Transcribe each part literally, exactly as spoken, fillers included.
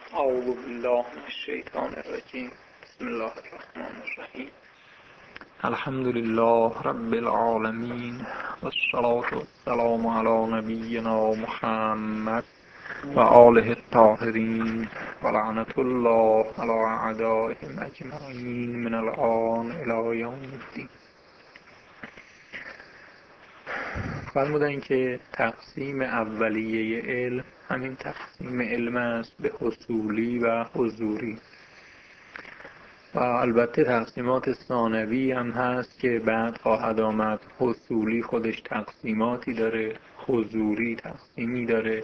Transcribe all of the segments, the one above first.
اعوذ بالله من الشیطان الرجیم. بسم الله الرحمن الرحیم. الحمد لله رب العالمین والصلاة والسلام علی نبینا محمد و آله الطاهرین و لعنت الله علی اعدائهم اجمعین من الآن الی یوم الدین. فرمودن که تقسیم اولیه علم همین تقسیم علم است به حصولی و حضوری، و البته تقسیمات ثانوی هم هست که بعد خواهد آمد. حصولی خودش تقسیماتی داره، حضوری تقسیمی داره.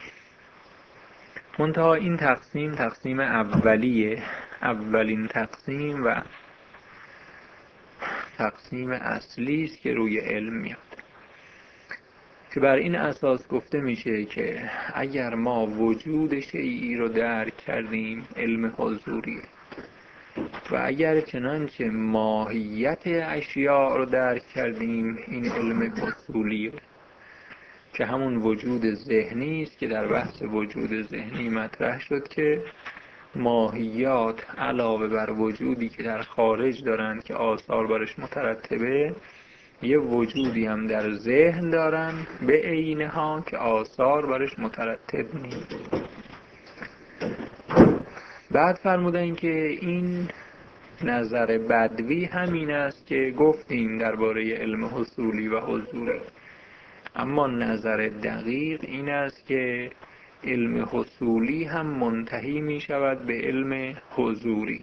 منتها این تقسیم تقسیم اولیه، اولین تقسیم و تقسیم اصلی است که روی علم میاد، که بر این اساس گفته میشه که اگر ما وجود شیئی رو درک کردیم علم حضوریه، و اگر چنانچه ماهیت اشیاء رو درک کردیم این علم حصولیه، که همون وجود ذهنی است که در بحث وجود ذهنی مطرح شد که ماهیات علاوه بر وجودی که در خارج دارن که آثار برش مترتبه، یه وجودی هم در ذهن دارن به عینها که آثار برش مترتب نیست. بعد فرمودن که این نظر بدوی همین است که گفتیم درباره علم حصولی و حضوری، اما نظر دقیق این است که علم حصولی هم منتهی می شود به علم حضوری.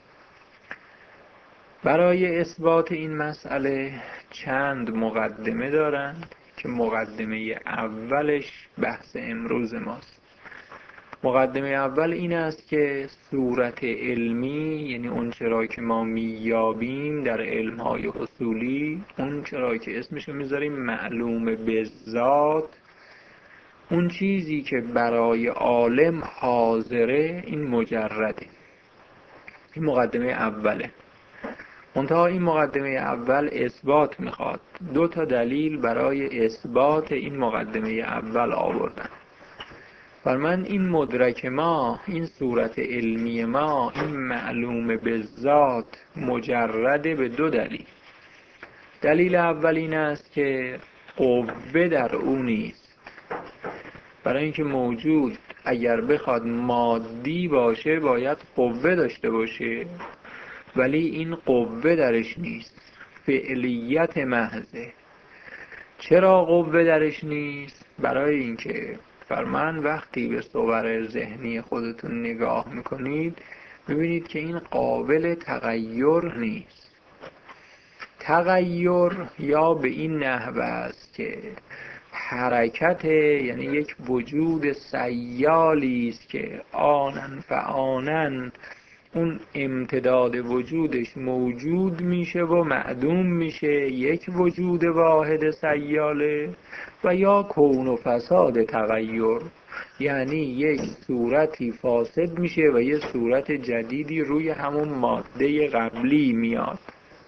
برای اثبات این مسئله چند مقدمه دارند که مقدمه اولش بحث امروز ماست. مقدمه اول این است که صورت علمی، یعنی اون چرا که ما میابیم در علمهای حصولی، اون چرا که اسمشو میذاریم معلوم به ذات، اون چیزی که برای عالم حاضره، این مجرده. این مقدمه اوله. منتها این مقدمه اول اثبات میخواد. دو تا دلیل برای اثبات این مقدمه اول آوردن. فرمان این مدرک ما، این صورت علمی ما، این معلوم به ذات مجرده به دو دلیل. دلیل اول این است که قوه در او نیست. برای اینکه موجود اگر بخواد مادی باشه باید قوه داشته باشه، ولی این قوه درش نیست، فعلیت محضه. چرا قوه درش نیست؟ برای اینکه فرمان وقتی به صور ذهنی خودتون نگاه میکنید میبینید که این قابل تغییر نیست. تغییر یا به این نحو است که حرکت، یعنی یک وجود سیالی است که آنن فآنن اون امتداد وجودش موجود میشه و معدوم میشه، یک وجود واحد سیاله. و یا کون و فساد تغییر، یعنی یک صورتی فاسد میشه و یک صورت جدیدی روی همون ماده قبلی میاد.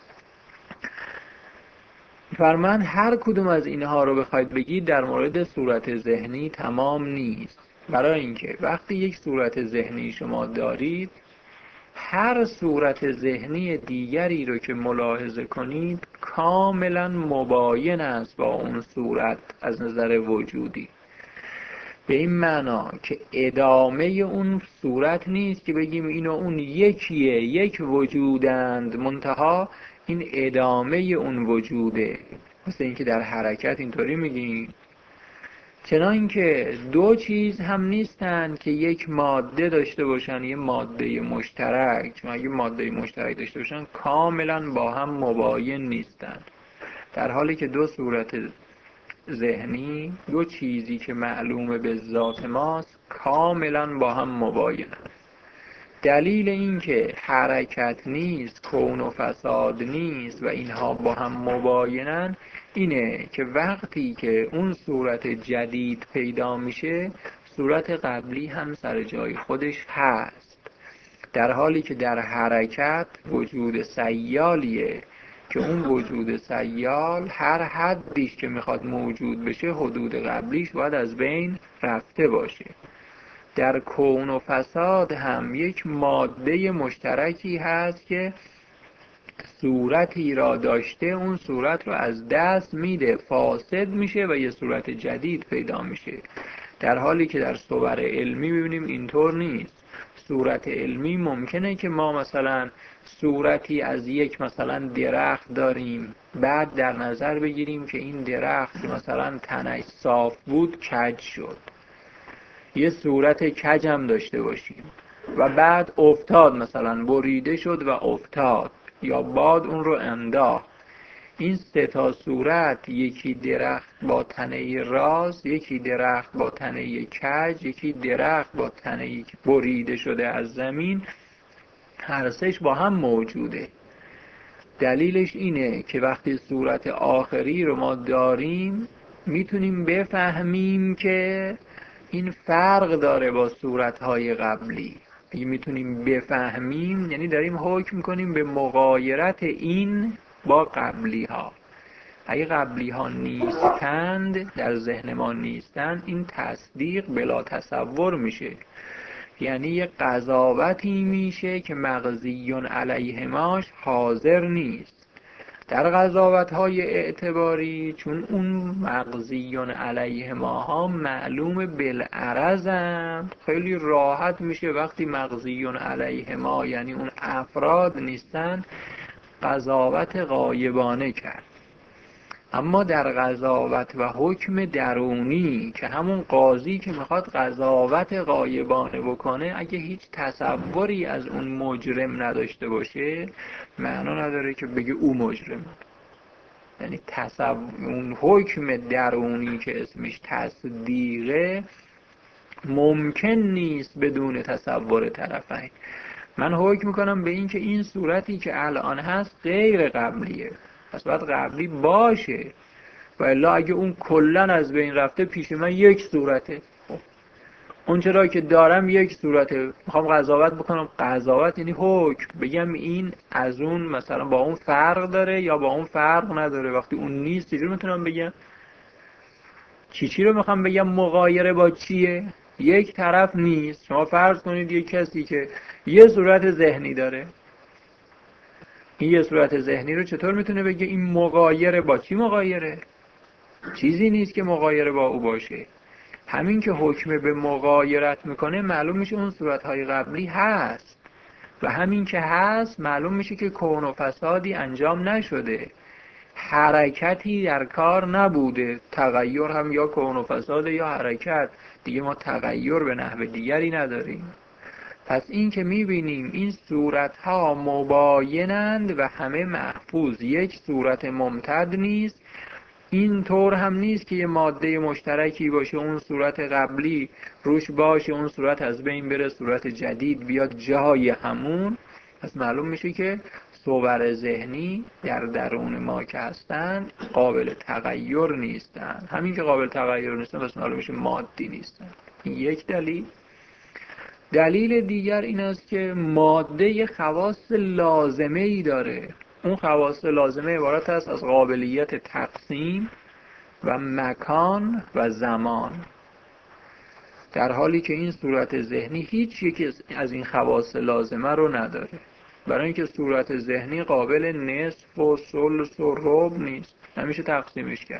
فرمان هر کدوم از اینها رو بخواید بگید در مورد صورت ذهنی تمام نیست. برای اینکه وقتی یک صورت ذهنی شما دارید، هر صورت ذهنی دیگری رو که ملاحظه کنید کاملا مباین است با اون صورت از نظر وجودی. به این معنا که ادامه اون صورت نیست که بگیم این و اون یکیه، یک وجودند، منتها این ادامه اون وجوده. مثل اینکه در حرکت اینطوری میگیم، چنان که دو چیز هم نیستند که یک ماده داشته باشن، یه ماده مشترک. چون اگه ماده مشترک داشته باشن کاملا با هم مباین نیستند، در حالی که دو صورت ذهنی، دو چیزی که معلومه به ذات ماست، کاملا با هم مباینند. دلیل این که حرکت نیست، کون و فساد نیست و اینها با هم مباینن اینه که وقتی که اون صورت جدید پیدا میشه صورت قبلی هم سر جای خودش هست، در حالی که در حرکت وجود سیالیه که اون وجود سیال هر حدیش که میخواد موجود بشه حدود قبلیش باید از بین رفته باشه. در کون و فساد هم یک ماده مشترکی هست که صورتی را داشته اون صورت رو از دست میده، فاسد میشه و یه صورت جدید پیدا میشه. در حالی که در صور علمی ببینیم اینطور نیست. صورت علمی ممکنه که ما مثلا صورتی از یک مثلا درخت داریم، بعد در نظر بگیریم که این درخت مثلا تنش صاف بود کج شد، یه صورت کج هم داشته باشیم و بعد افتاد، مثلا بریده شد و افتاد یا باد اون رو انداخت. این سه تا صورت، یکی درخت با تنه راست، یکی درخت با تنه کج، یکی درخت با تنه بریده شده از زمین، هر سهش با هم موجوده. دلیلش اینه که وقتی صورت آخری رو ما داریم میتونیم بفهمیم که این فرق داره با صورتهای قبلی. اگه میتونیم بفهمیم یعنی داریم حکم کنیم به مغایرت این با قبلی ها. اگه قبلی ها نیستند، در ذهن ما نیستند، این تصدیق بلا تصور میشه. یعنی یه قضاوتی میشه که مقضی علیه ماش حاضر نیست. در قضاوت‌های اعتباری چون اون مقضی علیه ماها معلوم بالعرضم، خیلی راحت میشه وقتی مقضی علیه ما یعنی اون افراد نیستن قضاوت غایبانه کرد. اما در قضاوت و حکم درونی که همون قاضی که میخواد قضاوت غایبانه بکنه اگه هیچ تصوری از اون مجرم نداشته باشه، معنا نداره که بگه او مجرم. یعنی تصور اون حکم درونی که اسمش تصدیقه ممکن نیست بدون تصور طرفین. من حکم میکنم به این که این صورتی که الان هست غیر قبلیه، پس باید قبلی باشه، و الا اگه اون کلن از بین رفته پیش من یک صورته، خب اون چرا که دارم یک صورته، میخوام قضاوت بکنم. قضاوت یعنی حکم، بگم این از اون مثلا با اون فرق داره یا با اون فرق نداره. وقتی اون نیست چجور میتونم بگم؟ چی چی رو میخوام بگم مغایره با چیه؟ یک طرف نیست. شما فرض کنید یک کسی که یه صورت ذهنی داره، این یه صورت ذهنی رو چطور میتونه بگه این مغایره با چی؟ مغایره چیزی نیست که مغایره با او باشه. همین که حکم به مغایرت میکنه معلوم میشه اون صورتهای قبلی هست، و همین که هست معلوم میشه که کون و فسادی انجام نشده، حرکتی در کار نبوده. تغییر هم یا کون و فساد یا حرکت دیگه، ما تغییر به نحو دیگری نداریم. پس این که میبینیم این صورتها مباینند و همه محفوظ، یک صورت ممتد نیست. این طور هم نیست که یه ماده مشترکی باشه اون صورت قبلی روش باشه، اون صورت از بین بره، صورت جدید بیاد جای همون. پس معلوم میشه که صور ذهنی در درون ما که هستن قابل تغییر نیستن. همین که قابل تغییر نیستن پس معلوم میشه مادی نیستن. این یک دلیل. دلیل دیگر این است که ماده خواص لازمه ای داره. اون خواص لازمه عبارت است از قابلیت تقسیم و مکان و زمان، در حالی که این صورت ذهنی هیچ یکی از این خواص لازمه رو نداره. برای اینکه صورت ذهنی قابل نصف و ثلث و ربع نیست، نمیشه تقسیمش کرد.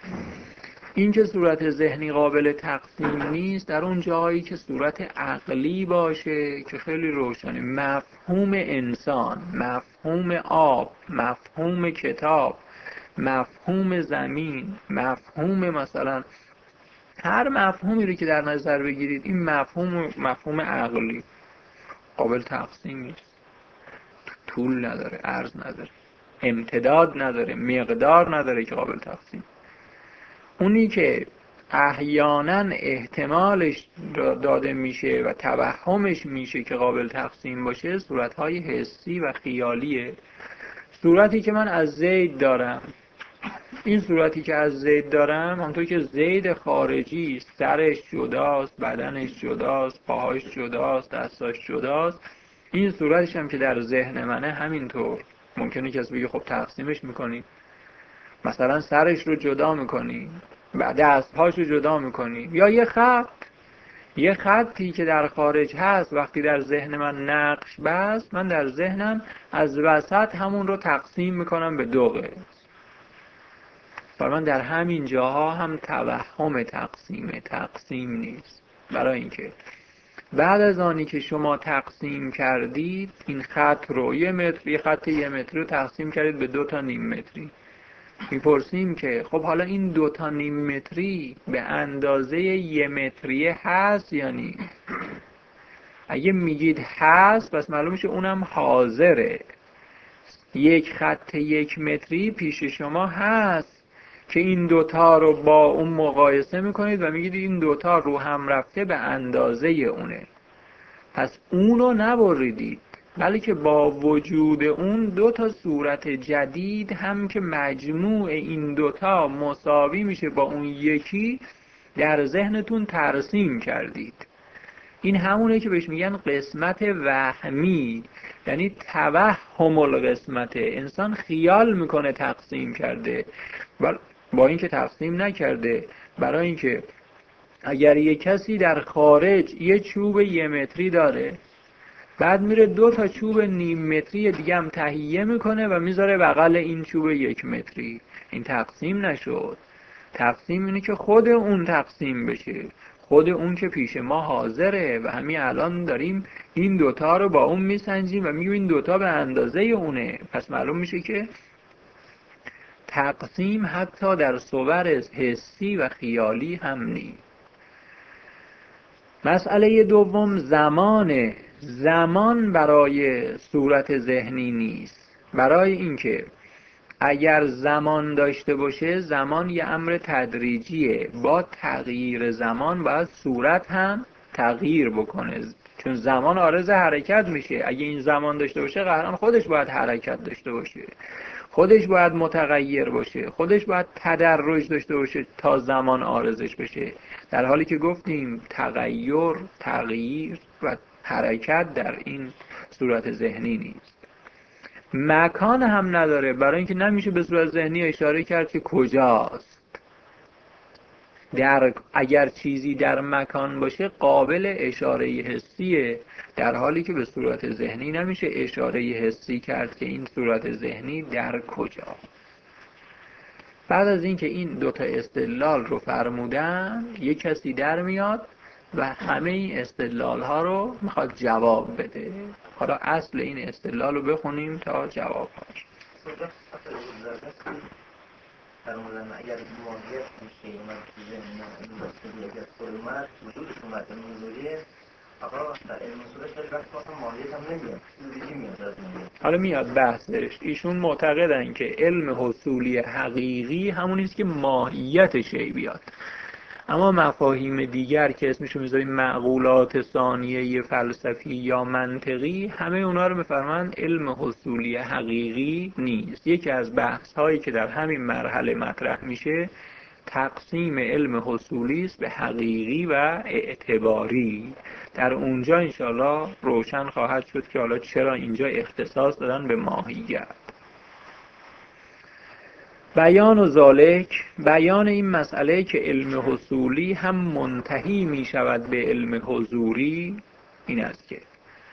این که صورت ذهنی قابل تقسیم نیست، در اون جایی که صورت عقلی باشه که خیلی روشنه، مفهوم انسان، مفهوم آب، مفهوم کتاب، مفهوم زمین، مفهوم مثلا هر مفهومی رو که در نظر بگیرید، این مفهوم مفهوم عقلی قابل تقسیم نیست. طول نداره، عرض نداره، امتداد نداره، مقدار نداره که قابل تقسیم. اونی که احیانا احتمالش داده میشه و توهمش میشه که قابل تقسیم باشه، صورتهای حسی و خیالیه. صورتی که من از زید دارم، این صورتی که از زید دارم، همونطور که زید خارجی سرش جداست، بدنش جداست، پاهاش جداست، دستاش جداست، این صورتش هم که در ذهن منه همینطور. ممکنه کسی بگه خب تقسیمش میکنی، مثلا سرش رو جدا میکنی، بعد دست پاش رو جدا میکنی، یا یه خط یه خطی که در خارج هست وقتی در ذهن من نقش بست، من در ذهنم از وسط همون رو تقسیم میکنم به دو قسم. برای من در همین جاها هم توهم تقسیمه، تقسیم نیست. برای اینکه بعد از آنی که شما تقسیم کردید این خط رو، یه متر، یه خط یه متری رو تقسیم کردید به دو تا نیم متری، میپرسیم که خب حالا این دو تا نیم متری به اندازه یه متری هست یا نیست؟ اگه میگید هست پس معلوم میشه اونم حاضره. یک خط یک متری پیش شما هست که این دوتا رو با اون مقایسه میکنید و میگید این دوتا رو هم رفته به اندازه اونه، پس اونو نبریدید، بلکه با وجود اون دو تا صورت جدید هم که مجموع این دوتا مساوی میشه با اون یکی در ذهنتون ترسیم کردید. این همونه که بهش میگن قسمت وهمی، یعنی توهم القسمت. انسان خیال میکنه تقسیم کرده با اینکه تقسیم نکرده. برای اینکه اگر یک کسی در خارج یه چوب یه متری داره، بعد میره دو تا چوب نیم متری دیگه هم تهیه میکنه و میذاره بغل این چوب یک متری، این تقسیم نشد. تقسیم اینه که خود اون تقسیم بشه، خود اون که پیش ما حاضره و همین الان داریم این دوتا رو با اون میسنجیم و میگیم این دوتا به اندازه اونه. پس معلوم میشه که تقسیم حتی در صور حسی و خیالی هم نیست. مسئله دوم زمانه. زمان برای صورت ذهنی نیست. برای اینکه اگر زمان داشته باشه، زمان یه امر تدریجیه، با تغییر زمان باید صورت هم تغییر بکنه، چون زمان عارض حرکت میشه. اگه این زمان داشته باشه قطعاً خودش باید حرکت داشته باشه، خودش باید متغیر باشه، خودش باید تدرج داشته باشه تا زمان عارضش بشه، در حالی که گفتیم تغییر، تغییر و حرکت در این صورت ذهنی نیست. مکان هم نداره، برای اینکه نمیشه به صورت ذهنی اشاره کرد که کجاست. در اگر چیزی در مکان باشه قابل اشاره حسیه، در حالی که به صورت ذهنی نمیشه اشاره حسی کرد که این صورت ذهنی در کجا. بعد از اینکه این دوتا استدلال رو فرمودن، یک کسی در میاد و همه این استدلال ها رو میخواد جواب بده. حالا اصل این استدلال رو بخونیم تا جواب هاش. فرمودن اگر ماهیت میشه اومد تو ذهن این بستگی اگر فرمت وجودش اومد نمیذاریه آقا در علم اصولش داری وقت واسه ماهیت هم نمیاد دیگه میاد از میاد. حالا میاد بحثش. ایشون معتقدن که علم حصولی حقیقی همونیست که ماهیت شی بیاد، اما مفاهیم دیگر که اسمشو میذاریم معقولات ثانیه فلسفی یا منطقی، همه اونا رو میفرمان علم حصولی حقیقی نیست. یکی از بحث هایی که در همین مرحله مطرح میشه تقسیم علم حصولی است به حقیقی و اعتباری. در اونجا انشاءالله روشن خواهد شد که حالا چرا اینجا اختصاص دادن به ماهیت. بیان و ذالک، بیان این مسئله که علم حصولی هم منتهی می شود به علم حضوری این است که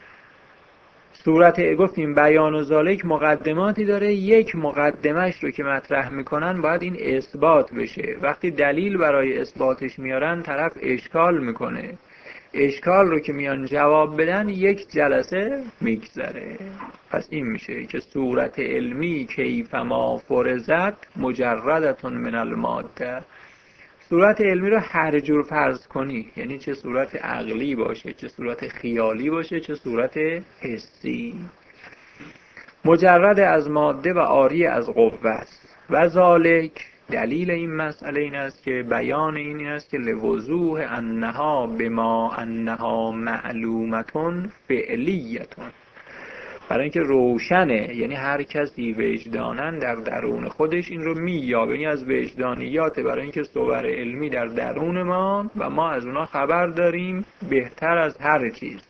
صورت گفتیم بیان و ذالک مقدماتی داره. یک مقدمش رو که مطرح میکنن باید این اثبات بشه. وقتی دلیل برای اثباتش میارن طرف اشکال میکنه، اشکال رو که میان جواب بدن یک جلسه میگذره. پس این میشه که صورت علمی کیفما فرضت مجردتون من الماده. صورت علمی رو هر جور فرض کنی، یعنی چه صورت عقلی باشه، چه صورت خیالی باشه، چه صورت حسی، مجرد از ماده و عاری از قوه است. و ذالک، دلیل این مسئله این است که بیان این است که لوضوح انها بما انها معلومتون فعلیتون، برای اینکه روشنه، یعنی هر کسی وجدانن در درون خودش این رو مییابه، یعنی از وجدانیات، برای اینکه صور علمی در درون ما و ما از اونا خبر داریم بهتر از هر چیز.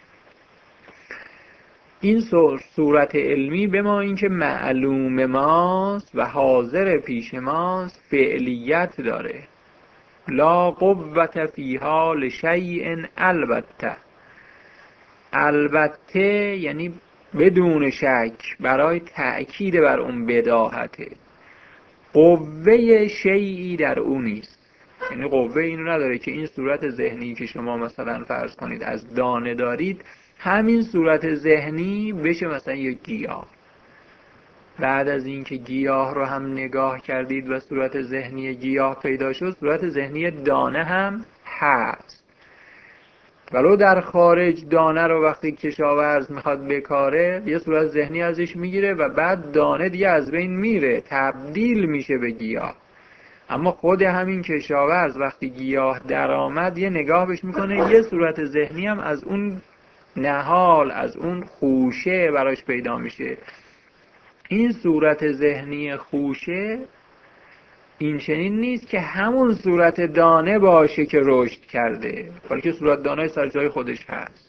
این صورت علمی به ما اینکه معلوم ماست و حاضر پیش ماست فعلیت داره. لا قوة فیها لشیء البته. البته یعنی بدون شک، برای تأکید بر اون بداهته. قوه شیئی در اون نیست. یعنی قوه اینو نداره که این صورت ذهنی که شما مثلا فرض کنید از دانه دارید، همین صورت ذهنی بشه مثلا یک گیاه. بعد از اینکه گیاه رو هم نگاه کردید و صورت ذهنی گیاه پیدا شد، صورت ذهنی دانه هم هست. ولو در خارج دانه رو وقتی کشاورز میخواد بکاره، یه صورت ذهنی ازش میگیره و بعد دانه دیگه از بین میره، تبدیل میشه به گیاه. اما خود همین کشاورز وقتی گیاه در آمد، یه نگاه بهش میکنه، یه صورت ذهنی هم از اون نهال، از اون خوشه براش پیدا میشه. این صورت ذهنی خوشه این چنین نیست که همون صورت دانه باشه که رشد کرده، بلکه صورت دانه سر جای خودش هست.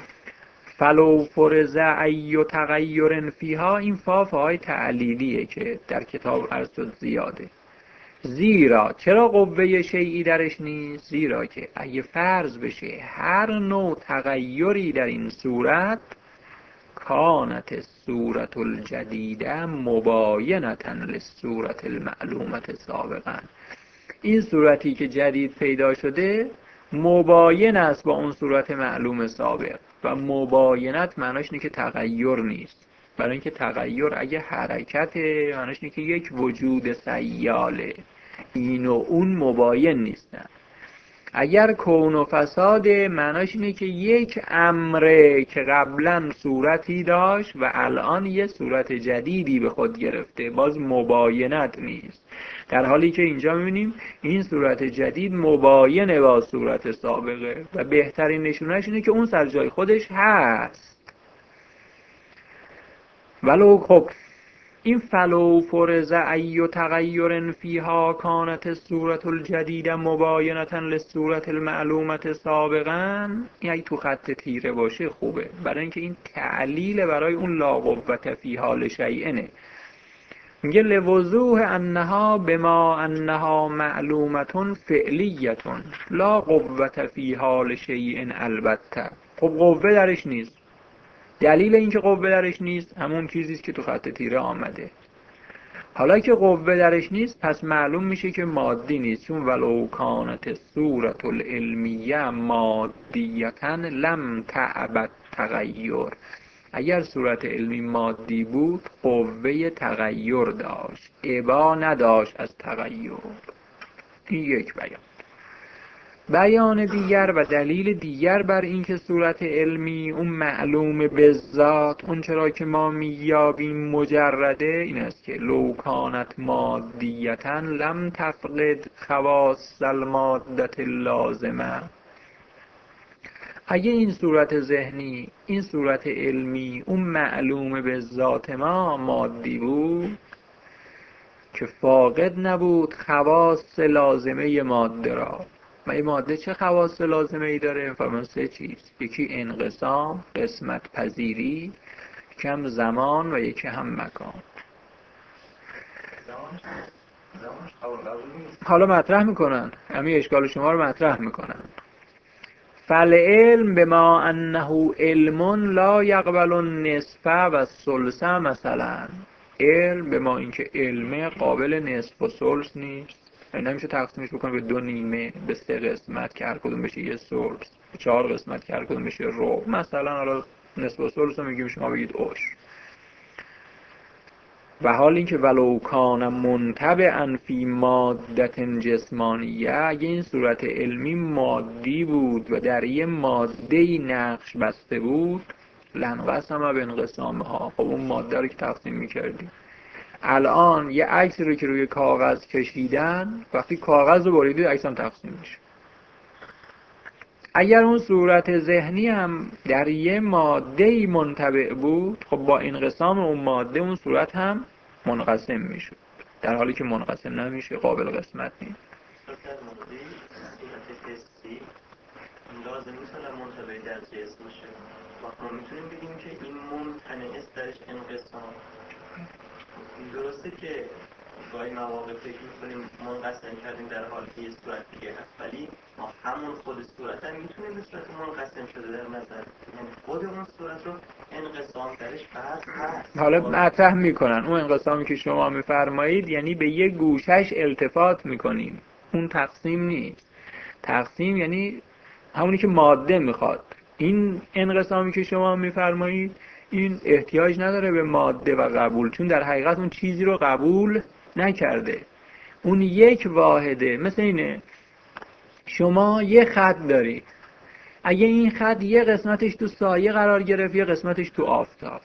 فلو فرض ای تغیر فیها، این فاف های تعلیلیه که در کتاب عرض شد زیاده. زیرا چرا قوه شیئی درش نیست؟ زیرا که اگه فرض بشه هر نوع تغییری در این صورت، کانت صورت الجدیده مباینتا للصورت المعلومت سابقا، این صورتی که جدید پیدا شده مباین است با اون صورت معلوم سابق. و مباینت معناش اینه که تغییر نیست، برای اینکه تغییر اگه حرکته معناش اینه که یک وجود سیاله، این و اون مباین نیستن. اگر کون و فساد معناش اینه که یک امره که قبلا صورتی داشت و الان یه صورت جدیدی به خود گرفته، باز مباینت نیست. در حالی که اینجا میبینیم این صورت جدید مباینه با صورت سابقه و بهترین نشونش اینه که اون سر جای خودش هست. ولو خب این فلو فرض ای تغیر فیها کانت صورت الجدیده مباینتا للصورت المعلومت سابقا، این اگه تو خط تیره باشه خوبه، برای اینکه این تعلیل برای اون لا قوة فیها لشیئنه. میگه لوضوح انها بما انها معلومتون فعلیتون لا قوة فیها لشیء البته. خب قوه درش نیست. دلیل اینکه قوه درش نیست همون چیزیست که تو خط تیره آمده. حالا که قوه درش نیست پس معلوم میشه که مادی نیست، چون ولو کانت صورت العلمیه مادیتا لم تعبد تغییر. اگر صورت علمی مادی بود قوه تغییر داشت، ابا نداشت از تغییر. این یک بیان. بیان دیگر و دلیل دیگر بر این که صورت علمی اون معلوم به ذات، اون چرا که ما میابیم مجرده، این است که لو کانت مادیتا لم تفقد خواص المادت اللازمه. اگه این صورت ذهنی، این صورت علمی اون معلوم به ذات ما مادی بود که فاقد نبود خواص لازمه ماده را. و این ماده چه خواص لازمه ای داره؟ فرمان سه چیز: یکی انقسام، قسمت پذیری، یکی هم زمان و یکی هم مکان. حالا مطرح میکنن، همین اشکال شما رو مطرح میکنن. فالعلم بما انه علم لا یقبل النصف و الثلث مثلا. علم بما اینکه علمه قابل نصف و ثلث نیست، یعنی نمیشه تقسیمش بکنه به دو نیمه، به سه قسمت که هر کدوم بشه یه ثلث، به چهار قسمت که هر کدوم بشه ربع. مثلا حالا نصف و ثلث رو میگیم شما بگید عشر. و حال اینکه ولو کان منطبعا فی مادت جسمانیه، اگه این صورت علمی مادی بود و در یه ماده‌ای نقش بسته بود، لنقسم به انقسامها. خب اون ماده رو که تقسیم میکردیم، الان یه عکس رو که روی کاغذ کشیدن، وقتی کاغذ رو بریدید عکس هم تقسیم میشه. اگر اون صورت ذهنی هم در یه ماده‌ای منطبع بود، خب با انقسام اون ماده اون صورت هم منقسم میشه، در حالی که منقسم نمیشه، قابل قسمت نیست. لازم نیست الان منطبع در جسم باشه. ما میتونیم بگیم که این ممتنع است درش انقسام. درسته که گاهی مواقع فکر می‌کنیم منقسم کردیم در حالی که یه صورت دیگه هست، ولی ما همون خود صورت هم میتونیم به صورت منقسم شده در نظر، یعنی خود اون صورت رو انقسام درش بحث هست. حالا مطرح میکنن اون انقسامی که شما میفرمایید یعنی به یه گوشش التفات میکنیم، اون تقسیم نیست. تقسیم یعنی همونی که ماده میخواد. این انقسامی که شما میفرمایید این احتیاج نداره به ماده و قبول، چون در حقیقت اون چیزی رو قبول نکرده. اون یک واحده. مثل اینه شما یه خط دارید، اگه این خط یه قسمتش تو سایه قرار گرفت یه قسمتش تو آفتاب،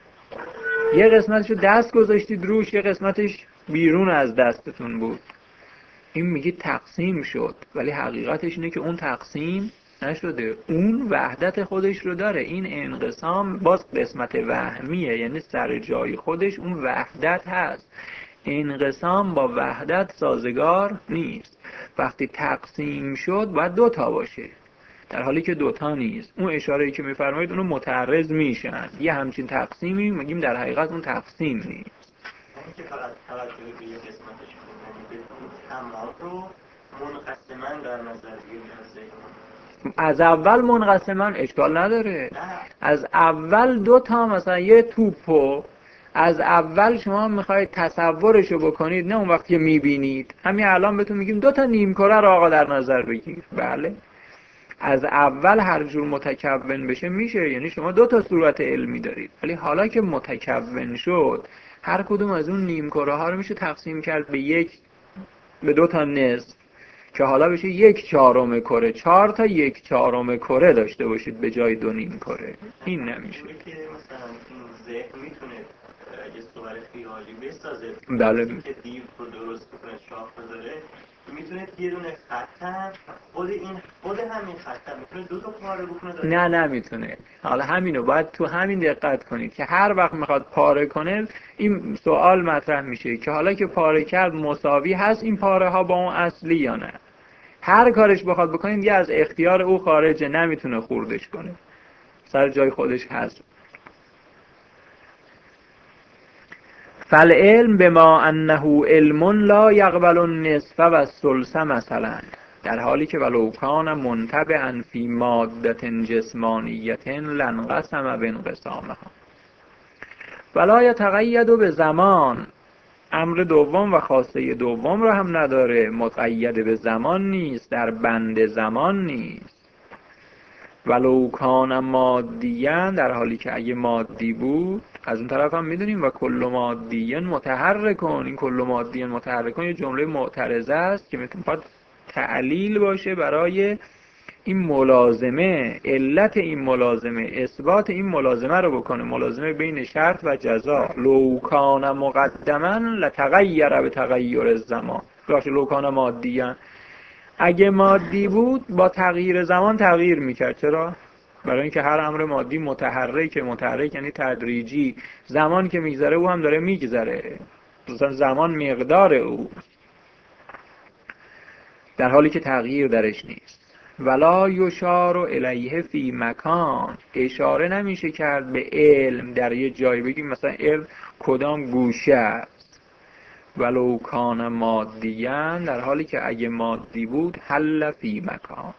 یه قسمتش رو دست گذاشتید روش یه قسمتش بیرون از دستتون بود، این میگه تقسیم شد، ولی حقیقتش اینه که اون تقسیم نشده، اون وحدت خودش رو داره. این انقسام باز قسمت وهمیه، یعنی سر جای خودش اون وحدت هست. انقسام با وحدت سازگار نیست. وقتی تقسیم شد باید دو تا باشه، در حالی که دوتا نیست. اون اشاره‌ای که میفرمایید اونو متعرض میشن. یه همچین تقسیمی میگیم در حقیقت اون تقسیم نیست. یعنی که فقط توجه به یه قسمتش کنیم، به اون تمام رو منقسما در نظر بگیریم. از اول منقسما اشکال نداره. از اول دو تا مثلا یه توپو از اول شما میخواید تصورشو بکنید، نه اون وقتی میبینید. همین الان بهتون میگیم دو تا نیم کره رو آقا در نظر بگیر. بله، از اول هر جور متکون بشه میشه، یعنی شما دو تا صورت علمی دارید. ولی حالا که متکون شد هر کدوم از اون نیم کره ها رو میشه تقسیم کرد به یک، به دو تا نصف، که حالا بشه یک چهارم کره. چهار تا یک چهارم کره داشته باشید به جای دو نیم کره. این نمیشه. که مثلا این ذهن میتونه یه صور خیالی بسازه، بله، که دیو رو درست کنه، شاخ بذاره، میتونه یه دونه خط هم خود این خود همین خط هم میتونه دو تا پاره بکنه. نه نمیتونه. حالا همینو باید تو همین دقت کنید که هر وقت میخواد پاره کنه این سوال مطرح میشه که حالا که پاره کرد مساوی هست این پاره ها با اون اصلی یا نه. هر کارش بخواد بکنید دیگه از اختیار او خارجه، نمیتونه خوردش کنه، سر جای خودش هست. فالعلم بما انه علم لا يقبل النصف و الثلث مثلا، در حالی که ولو کان منطبعا فی مادة جسمانیة لانقسم بانقسامها ولا یتقید به زمان. امر دوم و خاصه دوم رو هم نداره، مقید به زمان نیست، در بند زمان نیست. ولو کان مادیاً، در حالی که اگه مادی بود. از اون طرف هم میدونیم و کل مادیاً متحرکون، این کل مادیاً متحرکون یه جمله معترضه است که میتونه تعلیل باشه برای این ملازمه، علت این ملازمه، اثبات این ملازمه رو بکنه، ملازمه بین شرط و جزا. لو کان مقدما لتغیر به تغیر الزمان. باشه لو کان مادیاً، اگه مادی بود با تغییر زمان تغییر میکرد. چرا؟ برای اینکه هر امر مادی متحرک، متحرک یعنی تدریجی، زمان که میگذره او هم داره میگذره، مثلا زمان مقدار او، در حالی که تغییر درش نیست. ولا یشار الیه فی مکان، اشاره نمیشه کرد به علم در یه جایی، بگیم مثلا علم کدام گوشه است. ولو کان مادیاً، در حالی که اگه مادی بود حل فی مکان.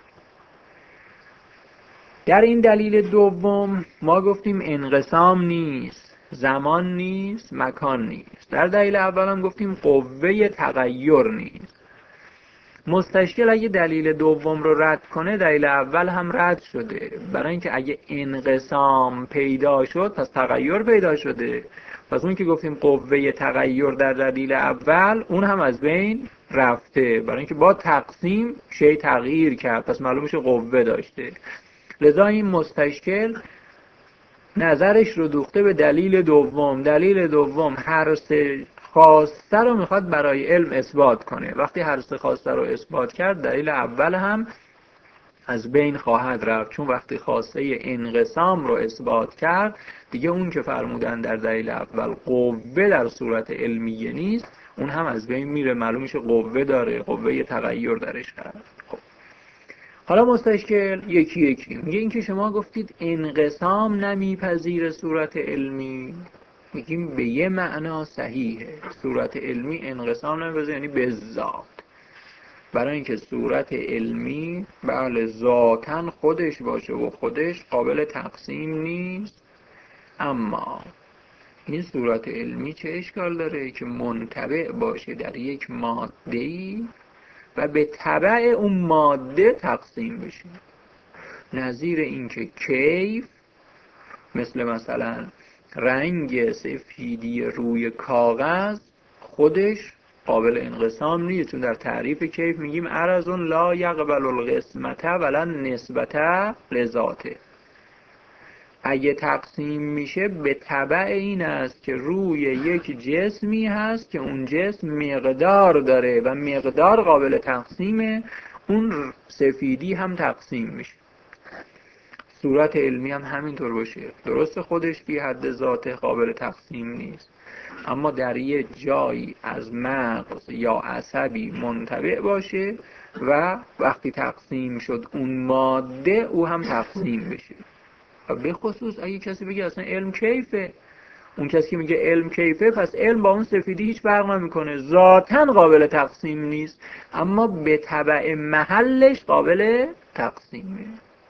در این دلیل دوم ما گفتیم انقسام نیست، زمان نیست، مکان نیست. در دلیل اول هم گفتیم قوه تغییر نیست. مستشکل اگه دلیل دوم رو رد کنه دلیل اول هم رد شده، برای اینکه اگه انقسام پیدا شد پس تغییر پیدا شده. پس اون که گفتیم قوه تغییر در دلیل اول اون هم از بین رفته، برای اینکه با تقسیم شی تغییر کرد، پس معلوم میشه قوه داشته. لذا این مستشکل نظرش رو دوخته به دلیل دوم. دلیل دوم هر سه خواسته رو میخواد برای علم اثبات کنه. وقتی هر سه خواسته رو اثبات کرد دلیل اول هم از بین خواهد رفت، چون وقتی خواسته انقسام رو اثبات کرد دیگه اون که فرمودن در دلیل اول قوه در صورت علمیه نیست اون هم از بین میره، معلوم میشه قوه داره، قوه تغییر درش هست. خب حالا مستشکل یکی یکی میگه این که شما گفتید انقسام نمیپذیر صورت علمی، میگیم به یه معنا صحیحه. صورت علمی انقسام نمی‌پذیره، یعنی به ذات. برای اینکه صورت علمی بله ذاتاً خودش باشه و خودش قابل تقسیم نیست، اما این صورت علمی چه اشکال داره که منطبع باشه در یک ماده‌ای و به تبع اون ماده تقسیم بشه. نظیر اینکه کیف مثل مثلا رنگ سفیدی روی کاغذ خودش قابل انقسام نیست، چون در تعریف کیف میگیم عرض لا یقبل القسمت ولا نسبت لذاته. اگه تقسیم میشه به تبع این است که روی یک جسمی هست که اون جسم مقدار داره و مقدار قابل تقسیمه، اون سفیدی هم تقسیم میشه. صورت علمی هم همینطور باشه، درست خودش بی حد ذات قابل تقسیم نیست، اما در یه جایی از مغز یا عصبی منطبع باشه و وقتی تقسیم شد اون ماده او هم تقسیم بشه. و به خصوص اگه کسی بگه اصلا علم کیفه، اون کسی که میگه علم کیفه پس علم با اون سفیدی هیچ فرق نمیکنه، ذاتاً قابل تقسیم نیست اما به تبع محلش قابل تقسیمه.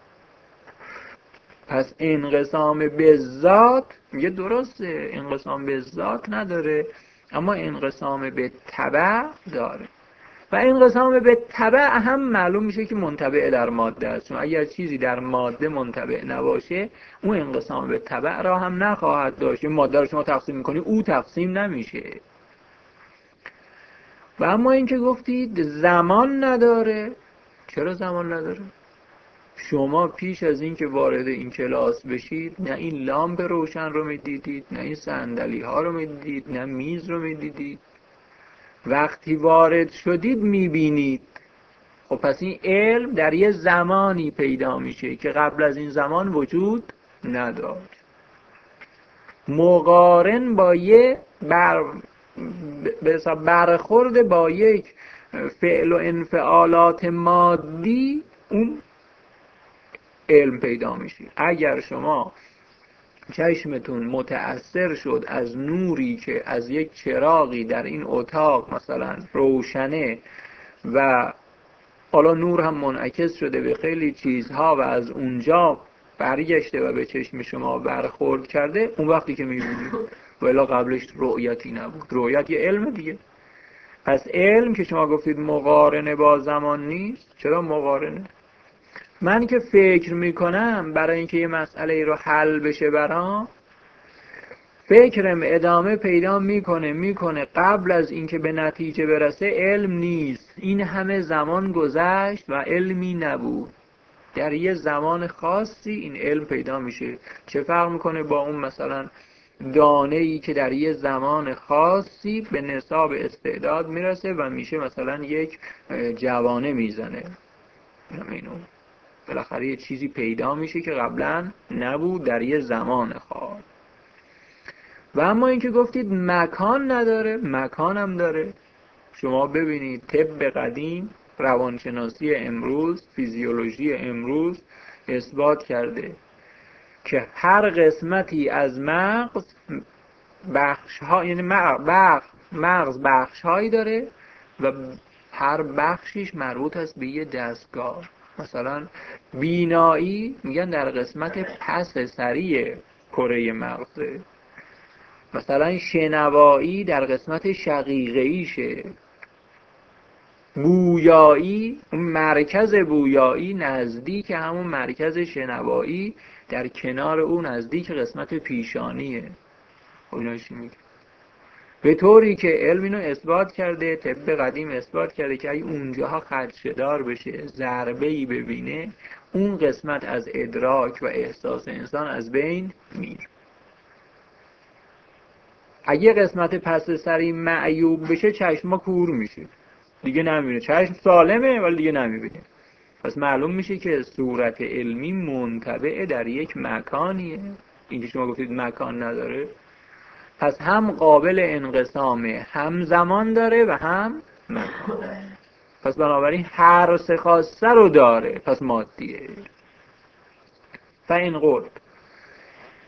پس انقسام به ذات میگه درسته، انقسام به ذات نداره اما انقسام به تبع داره. و انقسام به تبع هم معلوم میشه که منطبع در ماده است، چون اگر چیزی در ماده منطبع نباشه اون انقسام به تبع را هم نخواهد داشت. ماده رو شما تقسیم میکنی او تقسیم نمیشه. و اما اینکه گفتید زمان نداره، چرا زمان نداره؟ شما پیش از این که وارد این کلاس بشید نه این لامپ روشن رو میدیدید، نه این صندلی ها رو میدیدید، نه میز رو میدیدید. وقتی وارد شدید میبینید. خب پس این علم در یه زمانی پیدا میشه که قبل از این زمان وجود نداشت. مقارن با یه بر برخورد با یک فعل و انفعالات مادی اون علم پیدا میشه. اگر شما چشمتون متأثر شد از نوری که از یک چراغی در این اتاق مثلا روشنه و حالا نور هم منعکس شده به خیلی چیزها و از اونجا برگشته و به چشم شما برخورد کرده، اون وقتی که میبینید، ولی قبلش رؤیتی نبود. رؤیت یه علم دیگه. پس علم که شما گفتید مقارنه با زمان نیست، چرا مقارنه؟ من که فکر میکنم برای اینکه یه مسئله رو حل بشه برام، فکرم ادامه پیدا میکنه میکنه قبل از اینکه به نتیجه برسه علم نیست. این همه زمان گذشت و علمی نبود. در یه زمان خاصی این علم پیدا میشه. چه فرق میکنه با اون مثلا دانه‌ای که در یه زمان خاصی به نصاب استعداد میرسه و میشه مثلا یک جوانه میزنه. اینو بالاخره یه چیزی پیدا میشه که قبلا نبود در یه زمان خاص. و اما اینکه گفتید مکان نداره، مکان هم داره. شما ببینید طب قدیم، روانشناسی امروز، فیزیولوژی امروز اثبات کرده که هر قسمتی از مغز بخش ها، یعنی مغز مغز بخش هایی داره و هر بخشیش مربوط است به یه دستگاه. مثلا بینایی میگن در قسمت پس سری کره مغزه، مثلا شنوایی در قسمت شقیقه‌ایشه، بویایی مرکز بویایی نزدیک همون مرکز شنوایی در کنار اون نزدیک قسمت پیشانیه. اینا چی میگه؟ به طوری که علم اینو اثبات کرده، طب قدیم اثبات کرده که اگه اونجاها خدشه‌دار بشه، ضربه‌ای ببینه، اون قسمت از ادراک و احساس انسان از بین میره. اگه قسمت پس سری معیوب بشه چشما کور میشه، دیگه نمیبینه. چشم سالمه ولی دیگه نمیبینه. پس معلوم میشه که صورت علمی منطبع در یک مکانیه. اینکه شما گفتید مکان نداره، پس هم قابل انقسامه، هم زمان داره و هم مکان. پس بنابراین هر سه خواسته رو داره، پس مادیه. فین قلت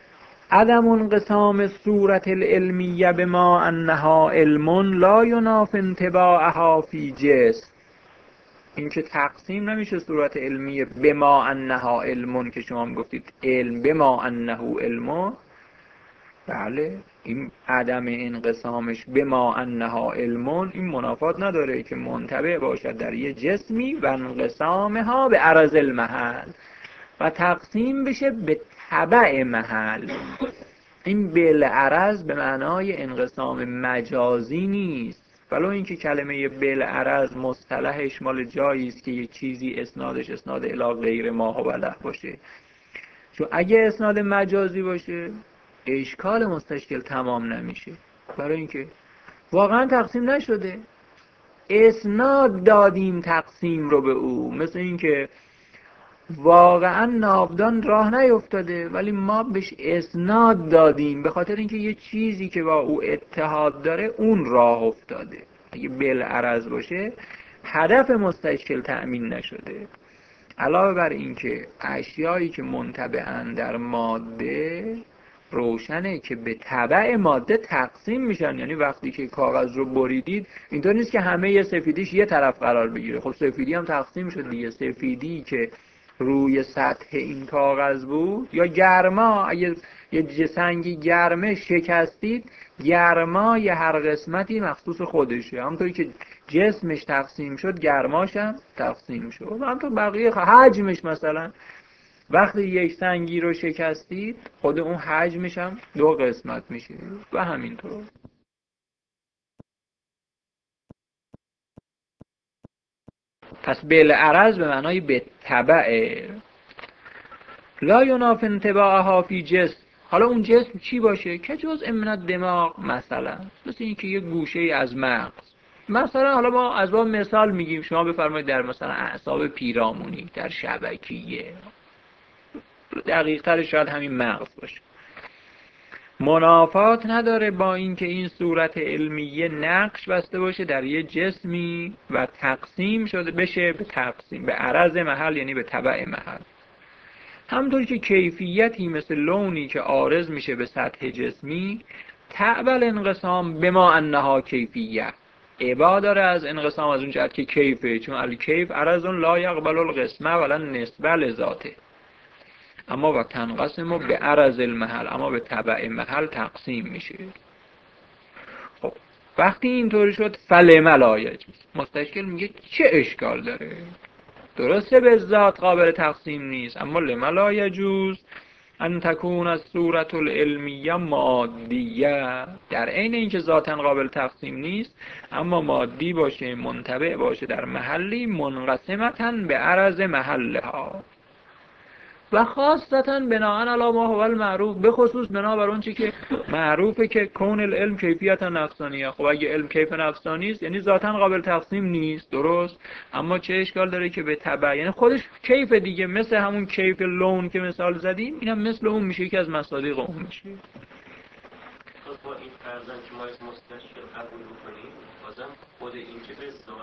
عدم انقسام صورت العلمیه به ما انها علم لا یناف انطباعها فی جسم. این که تقسیم نمیشه صورت علمیه به ما انها علم که شما گفتید علم به ما انه علم. بله این عدم انقسامش به ما انها علم این منافات نداره که منطبع باشد در یه جسمی و انقسامها به عرض المحل و تقسیم بشه به تبع محل. این بالعرض به معنای انقسام مجازی نیست، ولو اینکه کلمه بالعرض مصطلحش مال جایی است که یک چیزی اسنادش اسناد الی غیر ما هو له باشه. چون اگه اسناد مجازی باشه اشکال مستشکل تمام نمیشه، برای اینکه واقعا تقسیم نشده، اسناد دادیم تقسیم رو به او. مثل اینکه واقعا ناودان راه نیفتاده ولی ما بهش اسناد دادیم به خاطر اینکه یه چیزی که با او اتحاد داره اون راه افتاده. اگه بالعرض باشه هدف مستشکل تأمین نشده. علاوه بر اینکه اشیایی که منطبعن در ماده روشنه که به تبع ماده تقسیم میشن. یعنی وقتی که کاغذ رو بریدید اینطور نیست که همه یه سفیدیش یه طرف قرار بگیره. خب سفیدی هم تقسیم شد دیگه. سفیدی که روی سطح این کاغذ بود یا گرما، اگه یه سنگی گرمه شکستید گرمای هر قسمتی مخصوص خودشه. همونطوری که جسمش تقسیم شد گرماش هم تقسیم شد. همونطور بقیه حجمش مثلا وقتی یک سنگی رو شکستید خود اون حجمش هم دو قسمت میشه و همینطور. پس بالعرض به معنای به تبع. لا یناف انطباعها فی جسم. حالا اون جسم چی باشه؟ که جزء من الدماغ مثلا، مثل اینکه یه گوشه از مغز مثلا. حالا ما از باب مثال میگیم، شما بفرمایید در مثلا اعصاب پیرامونی، در شبکیه، دقیق تر شاید همین مغز باشه. منافات نداره با اینکه این صورت علمیه نقش بسته باشه در یه جسمی و تقسیم شده بشه به تقسیم به عرض محل، یعنی به تبع محل. همونطوری که کیفیتی مثل لونی که عارض میشه به سطح جسمی تقبل انقسام به ما انها کیفیت، ابا داره از انقسام از اون جهت که کیفه، چون الکیف عرض لا یقبل القسمه ولا نسبه لذاته. اما و تنقسم به عرض المحل، اما به تبع محل تقسیم میشه. خب وقتی اینطوری شد فلم لا یجوز، مستشکل میگه چه اشکال داره؟ درسته به ذات قابل تقسیم نیست، اما لم لا یجوز ان تکون الصورة العلمیه مادیه، در عین اینکه ذاتاً قابل تقسیم نیست اما مادی باشه، منطبع باشه در محلی منقسمتاً به عرض محلها و خاصتاً بناءً علی ما هو المعروف، به خصوص بنا بر اون چی که معروفه که کون العلم کیفیت نفسانیه. خب اگه علم کیف نفسانی است یعنی ذاتاً قابل تقسیم نیست، درست، اما چه اشکال داره که به تبع، یعنی خودش کیف دیگه، مثل همون کیف لون که مثال زدیم اینم مثل اون میشه، که از مصادیق اون میشه. خب با این فرضاً که ما از مستشکل قبول بکنیم، بازم خود این که به ذات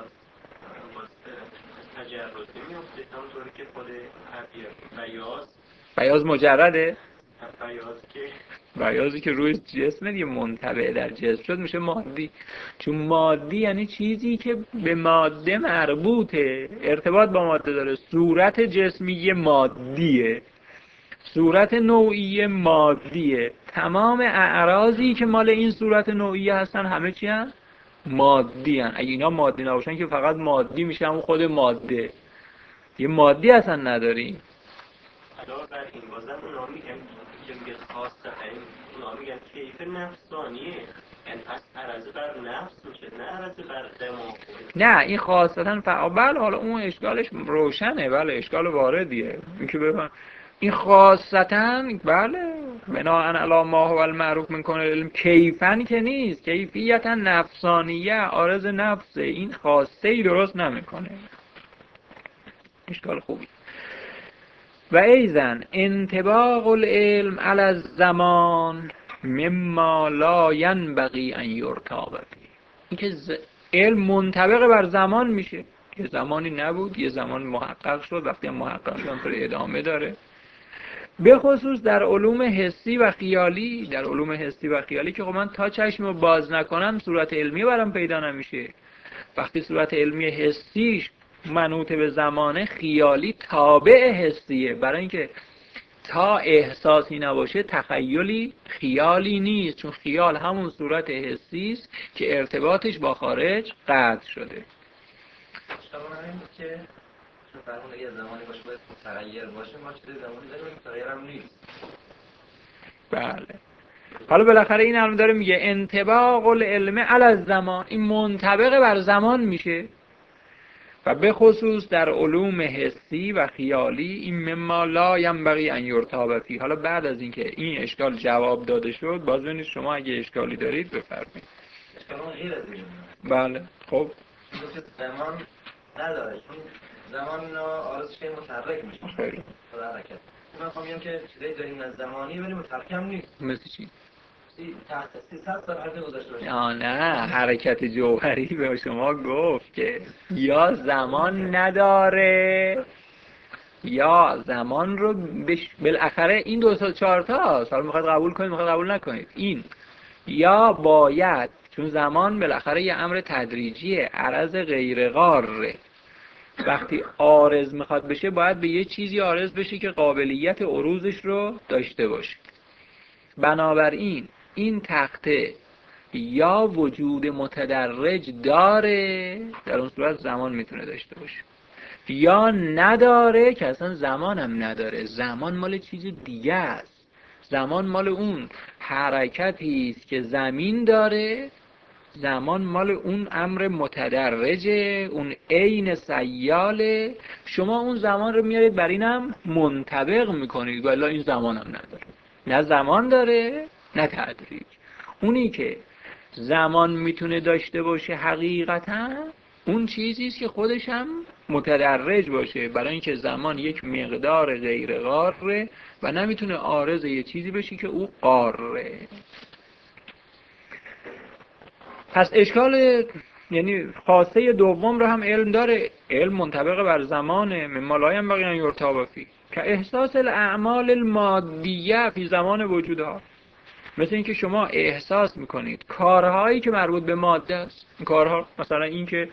تجربی میفته، همونطوری که خود بیاض بیاض مجرده، بیاض که بیاضی که روی جسم دیگه منطبع در جسم شد میشه مادی. چون مادی یعنی چیزی که به ماده مربوطه، ارتباط با ماده داره. صورت جسمی مادیه، صورت نوعی مادیه. تمام اعراضی که مال این صورت نوعی هستن همه چی هستن؟ مادی هستن. اگه اینا مادی نباشن که فقط مادی میشن، اون خود ماده. یه مادی اصلا نداریم. علاوه بر این بازم اونا میگن که میگه خاصه این، اونا میگن کیف نفسانیه، یعنی پس عرضه بر نفس میشه نه عرضه بر دماغ. نه این خاصتا فعال. حالا اون اشکالش روشنه، بله اشکال واردیه. این که بفهم این خاصتا بله بناء علی ما هو المعروف من کون العلم کیفن که نیست، کیفیتا نفسانیه، عارض نفسه. این خاصه ای درست نمیکنه. اشکال خوبی. و ایضا انطباق العلم علی الزمان مما لا ينبغي ان يرتاب فيه. اینکه علم منطبق بر زمان میشه، یه زمانی نبود یه زمان محقق شد، وقتی هم محقق شد پر ادامه داره. به خصوص در علوم حسی و خیالی. در علوم حسی و خیالی که خب من تا چشمو باز نکنم صورت علمی برام پیدا نمیشه. وقتی صورت علمی حسیش منوط به زمان، خیالی تابع حسیه، برای اینکه تا احساسی نباشه تخیلی خیالی نیست، چون خیال همون صورت حسی است که ارتباطش با خارج قطع شده. شما همین که چون فرمون اگه زمانی باشه باید متغیر باشه، ما چیزی زمانی داریم متغیر هم نیست. بله. حالا بالاخره این هم داره میگه انطباق العلم علی الزمان، این منطبق بر زمان میشه و به خصوص در علوم حسی و خیالی این مما لا ینبغی ان یرتاب فیه. حالا بعد از اینکه این اشکال جواب داده شد، باز ببینید شما اگه اشکالی دارید بفرمایید. اشکال غیر از این. بله خب این زمان نداره، چون زمان آرزش که متحرک میشه. خیلی خدا حرکت. من خواهم میگم که چیزایی داریم از زمانی ولی متحرک هم نیست. مثل چی؟ تحت سیصد سال حرکت گذاشته باشه. آه نه، حرکت جوهری به شما گفت که یا زمان نداره یا زمان رو بش... بالاخره این دو تا چهار تا حالا میخواد قبول کنید میخواد قبول نکنید، این یا باید، چون زمان بالاخره یه امر تدریجیه، عرض غیر قاره، وقتی عارض میخواد بشه باید به یه چیزی عارض بشه که قابلیت عروضش رو داشته باشه. بنابراین این تخته یا وجود متدرج داره، در اون صورت زمان میتونه داشته باشه، یا نداره که اصلا زمان هم نداره. زمان مال چیز دیگه است. زمان مال اون حرکتی است که زمین داره، زمان مال اون امر متدرجه، اون عین سیاله. شما اون زمان رو میارید بر اینم منطبق میکنید، ولی این زمان هم نداره. نه زمان داره نه تدریج. اونی که زمان میتونه داشته باشه حقیقتا اون چیزی است که خودش هم متدرج باشه، برای اینکه زمان یک مقدار غیر قاره و نمیتونه عارض یه چیزی بشه که او قاره. پس اشکال یعنی خاصه دوم رو هم علم داره. علم منطبق بر زمانه، مما لا ینبغی ان یرتاب فیه، که احساس الاعمال المادیه فی زمان وجودها. مثل اینکه شما احساس میکنید کارهایی که مربوط به ماده است، این کارها مثلا این که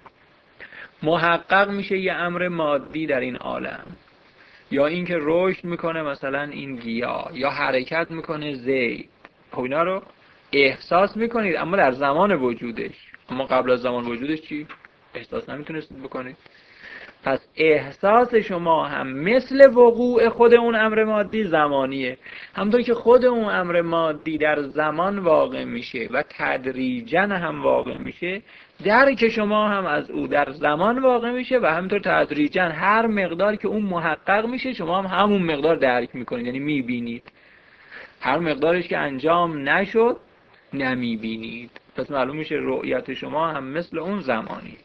محقق میشه یه امر مادی در این عالم، یا این که رشد میکنه مثلا این گیاه، یا حرکت میکنه زید، خب اینا رو احساس میکنید اما در زمان وجودش. اما قبل از زمان وجودش چی؟ احساس نمیتونستید بکنید. پس احساس شما هم مثل وقوع خود اون امر مادی زمانیه. همونطور که خود اون امر مادی در زمان واقع میشه و تدریجاً هم واقع میشه، درک شما هم از او در زمان واقع میشه و همینطور تدریجاً هر مقدار که اون محقق میشه شما هم همون مقدار درک میکنید، یعنی میبینید. هر مقدارش که انجام نشد نمیبینید. پس معلوم میشه رؤیت شما هم مثل اون زمانی.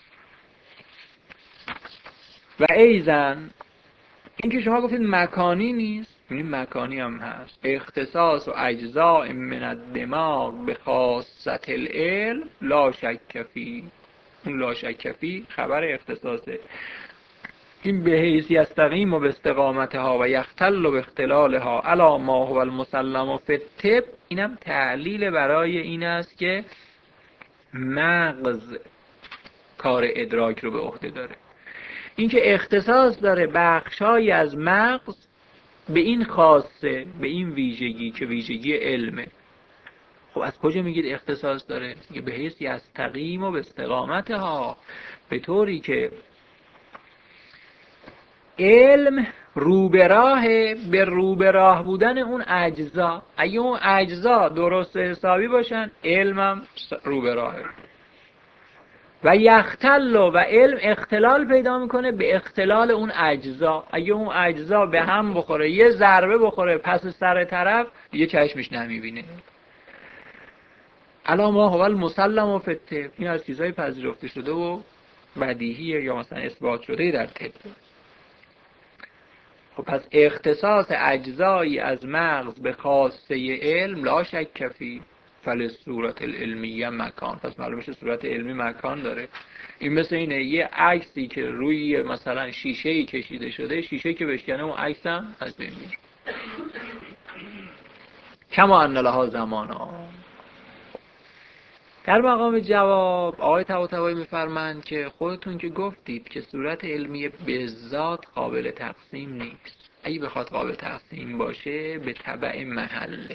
و ایزن این که شما گفتید مکانی نیست، این مکانی هم هست. اختصاص و اجزاء من الدماغ به خاصت العلم لا شک فی. اون لا شک فی خبر اختصاصه. این به حیث یستقیم و به استقامتها و یختل و به اختلالها علا ما هو المسلم و فی الطب، اینم تعلیل برای این است که مغز کار ادراک رو به عهده داره. این که اختصاص داره بخشایی از مغز به این خاصه، به این ویژگی که ویژگی علمه. خب از کجا میگید اختصاص داره؟ میگه به حیث یستقیم و به استقامتها، به طوری که علم رو به راه، به رو به راه بودن اون اجزا. اگه اون اجزا درست حسابی باشن علمم رو به راهه. و یختل و علم اختلال پیدا میکنه به اختلال اون اجزا. اگه اون اجزا به هم بخوره، یه ضربه بخوره پس سر طرف، یه چشمش نمیبینه. الا ما هو المسلم و فی الطب، این از چیزهای پذیرفته شده و بدیهیه یا مثلا اثبات شده در طب. خب پس اختصاص اجزایی از مغز به خاصه علم لا شک فی فلصورت العلمیه مکان. پس معلومه صورت علمی مکان داره. این مثل اینه یه عکسی که روی مثلا شیشه‌ای کشیده شده، شیشه که بشکنه اون عکس هم از بین میره. کما ان لها زمانا. در مقام جواب آقای طباطبایی میفرمایند که خودتون که گفتید که صورت علمی به ذات قابل تقسیم نیست. اگه بخواد قابل تقسیم باشه به تبع محله،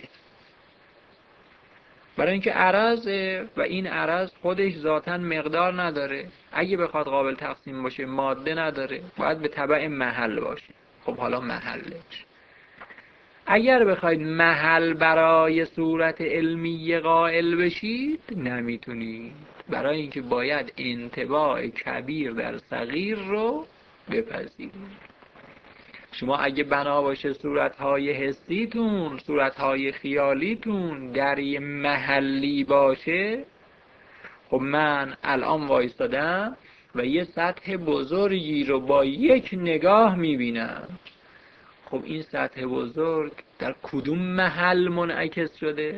برای اینکه عرضه و این عرض خودش ذاتاً مقدار نداره. اگه بخواد قابل تقسیم باشه ماده نداره، باید به تبع محل باشه. خب حالا محلش، اگر بخواید محل برای صورت علمی قائل بشید نمیتونید، برای اینکه باید انطباع کبیر در صغیر رو بپذیرید. شما اگه بنا باشه صورتهای حسیتون، صورتهای خیالیتون در یه محلی باشه، خب من الان وایستادم و یه سطح بزرگی رو با یک نگاه میبینم. خب این سطح بزرگ در کدوم محل منعکس شده؟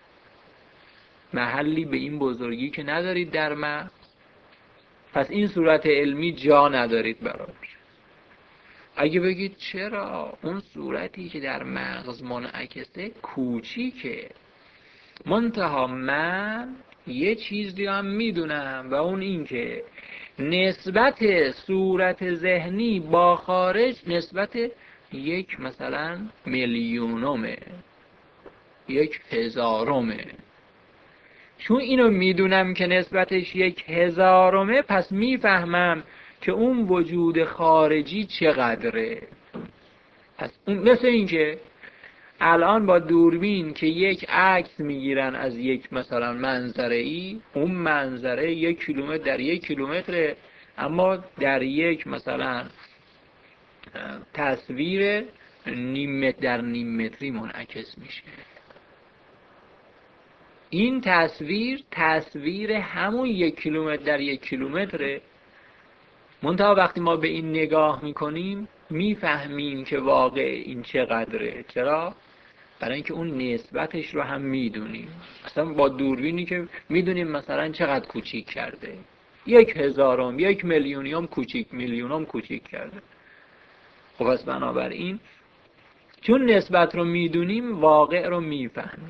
محلی به این بزرگی که ندارید در مغز، پس این صورت علمی جا ندارید براش. اگه بگید چرا؟ اون صورتی که در مغز منعکسه کوچیکه، منتها من یه چیزی هم میدونم و اون این که نسبت صورت ذهنی با خارج نسبت یک مثلا میلیونمه، یک هزارمه. چون اینو میدونم که نسبتش یک هزارمه، پس میفهمم که اون وجود خارجی چقدره. پس اون مثل این که الان با دوربین که یک عکس میگیرن از یک مثلا منظره ای، اون منظره یک کیلومتر در یک کیلومتره، اما در یک مثلا تصویر نیم متر در نیم متری منعکس میشه. این تصویر تصویر همون یک کیلومتر در یک کیلومتره، منتها وقتی ما به این نگاه میکنیم میفهمیم که واقع این چقدره. چرا؟ برای اینکه اون نسبتش رو هم میدونیم. اصلا با دوربینی که میدونیم مثلا چقدر کوچیک کرده، یک هزارم، یک میلیونیوم کوچیک، میلیونم کوچیک کرده. خب پس بنابراین چون نسبت رو میدونیم واقع رو میفهمیم.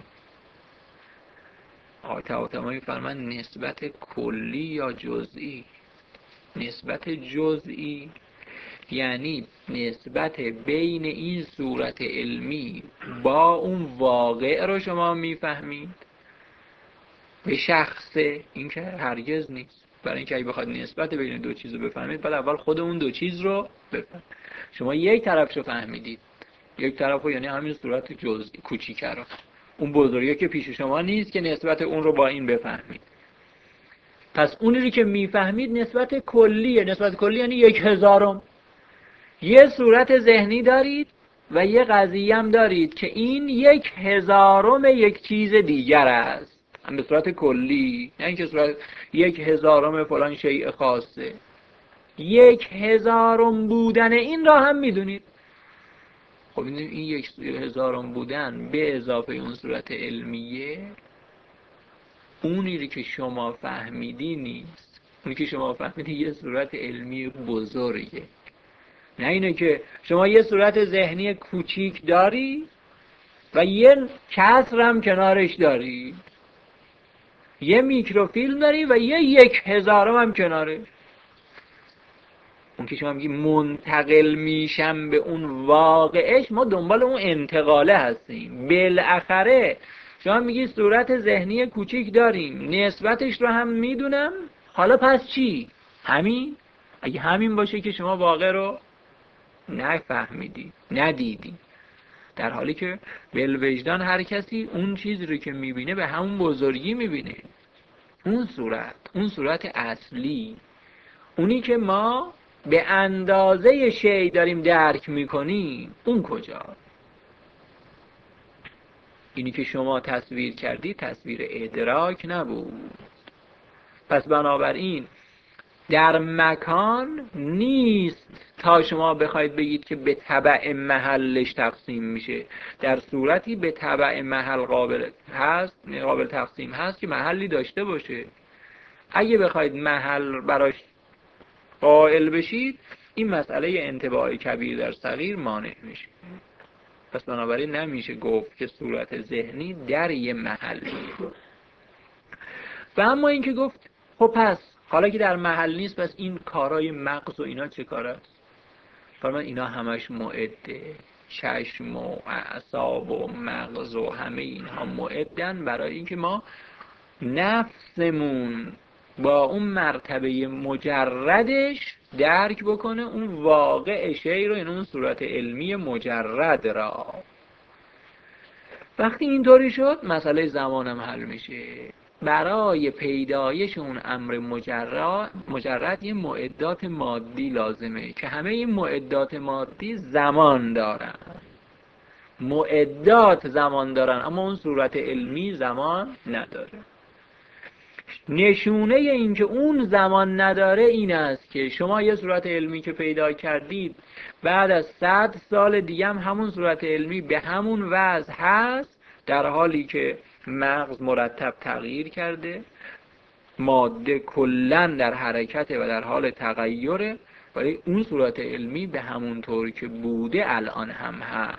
آقای طباطبایی میفرمایند نسبت کلی یا جزئی. نسبت جزئی یعنی نسبت بین این صورت علمی با اون واقع رو شما میفهمید. به شخص این که هرگز نیست، برای اینکه اگه بخواد نسبت بین دو چیز رو بفهمید بعد اول خود اون دو چیز رو بفهمید. شما یک طرفشو فهمیدید، یک طرفو یعنی همین صورت جزئی کوچیکه رو، اون بزرگی که پیش شما نیست که نسبت اون رو با این بفهمید. پس اونی رو که میفهمید نسبت کلیه. نسبت کلی یعنی یک هزارم. یه صورت ذهنی دارید و یه قضیه هم دارید که این یک هزارم یک چیز دیگر است، هم به صورت کلی، نه اینکه صورت یک هزارم فلان شیء خاصه. یک هزارم بودن این را هم میدونید. خب این یک هزارم بودن به اضافه اون صورت علمیه، اونی رو که شما فهمیدی نیست. اونی که شما فهمیدی یه صورت علمی بزرگه، نه اینه که شما یه صورت ذهنی کوچیک داری و یه کسر هم کنارش داری، یه میکروفیلم داری و یه یک هزارم هم کنارش. اون که شما میگی منتقل میشم به اون واقعش، ما دنبال اون انتقاله هستیم. بالاخره شما میگی صورت ذهنی کوچیک داریم، نسبتش رو هم میدونم، حالا پس چی؟ همین؟ اگه همین باشه که شما واقع رو نفهمیدی، ندیدی، در حالی که بالوجدان هر کسی اون چیزی رو که میبینه به همون بزرگی میبینه. اون صورت، اون صورت اصلی، اونی که ما به اندازه شی داریم درک میکنیم، اون کجا؟ اینی که شما تصویر کردی تصویر ادراک نبود. پس بنابراین در مکان نیست تا شما بخواید بگید که به تبع محلش تقسیم میشه. در صورتی به تبع محل قابل هست، قابل تقسیم هست که محلی داشته باشه. اگه بخواید محل براش قائل بشید، این مسئله انطباع کبیر در صغیر مانع میشه. پس بنابراین نمیشه گفت که صورت ذهنی در یه محلیه. و اما این که گفت خب پس حالا که در محل نیست، پس این کارهای مغز و اینا چه کار است؟ فرمان اینا همش معده، چشم و اعصاب و مغز و همه اینها معدن برای اینکه ما نفسمون با اون مرتبه مجردش درک بکنه اون واقع شی رو، این اون صورت علمی مجرد را. وقتی اینطوری شد مسئله زمانم حل میشه. برای پیدایش اون امر مجرد مجرد یه معدات مادی لازمه که همه این معدات مادی زمان دارن. معدات زمان دارن اما اون صورت علمی زمان نداره. نشونه این که اون زمان نداره این است که شما یه صورت علمی که پیدا کردید بعد از صد سال دیگه هم همون صورت علمی به همون وضع هست، در حالی که مغز مرتب تغییر کرده، ماده کلن در حرکته و در حال تغییره، ولی اون صورت علمی به همون طوری که بوده الان هم هست.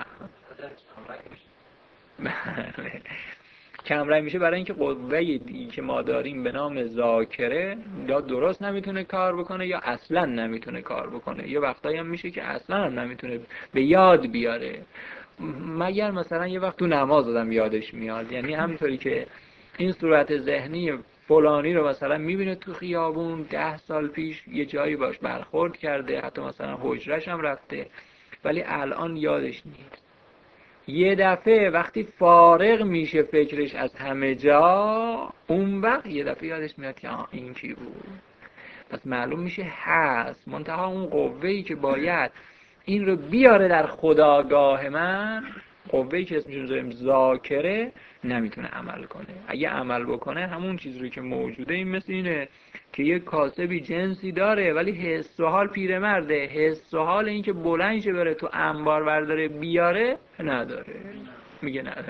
کمرنگ میشه برای اینکه قوه که ما داریم به نام ذاکره یا درست نمیتونه کار بکنه یا اصلا نمیتونه کار بکنه. یه وقتایی هم میشه که اصلا هم نمیتونه به یاد بیاره، مگر مثلا یه وقت تو نماز آدم یادش میاد. یعنی همینطوری که این صورت ذهنی فلانی رو مثلا میبینه تو خیابون ده سال پیش یه جایی باش برخورد کرده، حتی مثلا حجرش هم رفته، ولی الان یادش نیست. یه دفعه وقتی فارغ میشه فکرش از همه جا، اون وقت یه دفعه یادش میاد که آه این کی بود. پس معلوم میشه هست، منتها اون قوه‌ای که باید این رو بیاره در خودآگاه من، قوه‌ای که اسمش رو بذاریم ذاکره، نمیتونه عمل کنه. اگه عمل بکنه همون چیز رو که موجوده، این مثل اینه که یه کاسبی جنسی داره ولی حس و حال پیرمرده، حس و حال این که بلند شه بره تو انبار برداره بیاره نداره، میگه نداره.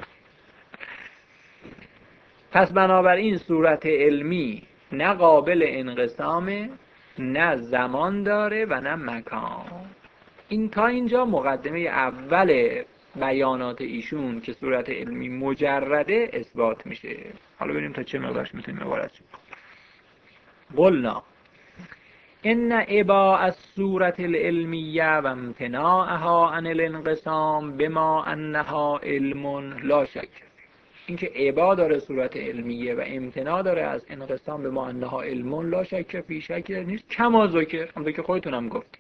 پس بنابراین صورت علمی نه قابل انقسامه، نه زمان داره و نه مکان. این تا اینجا مقدمه اول بیانات ایشون که صورت علمی مجرده اثبات میشه. حالا ببینیم تا چه مقدارش میتونیم عبارت شد. قلنا ان اباء الصورت العلمیه و امتناعها عن الانقسام بما انها علم لا شک. اینکه ابا داره صورت علمیه و امتناع داره از انقسام به ما انها علم لا شک فی، شک نیست، کما ذکر، همونطور که خودتونم گفتید.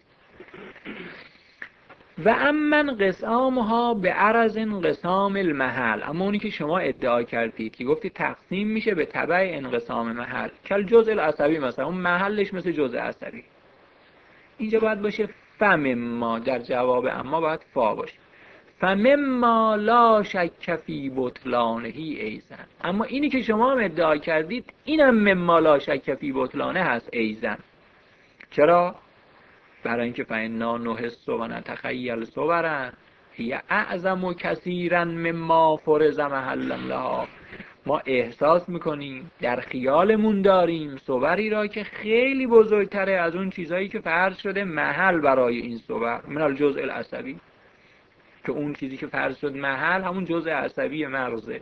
و اما انقسامها به عرض انقسام المحل، اما اونی که شما ادعا کردید که گفتید تقسیم میشه به تبع انقسام محل، کل جزء العصبی، مثلا اون محلش مثل جزء عصبی، اینجا باید باشه فمما، در جواب اما باید فا باشه، فمما لا شک فی بطلانه ایزن. اما اینی که شما هم ادعا کردید اینم مما لا شک فی بطلانه هست ایزن. چرا؟ برای اینکه فإنا نحس و نتخیل صورا هی اعظم و کثیرا مما فرض محلا لها. ما احساس میکنیم، در خیالمون داریم صوری را که خیلی بزرگتره از اون چیزایی که فرض شده محل برای این صور، من الجزء العصبی، که اون چیزی که فرض شد محل همون جزء عصبی مغزه.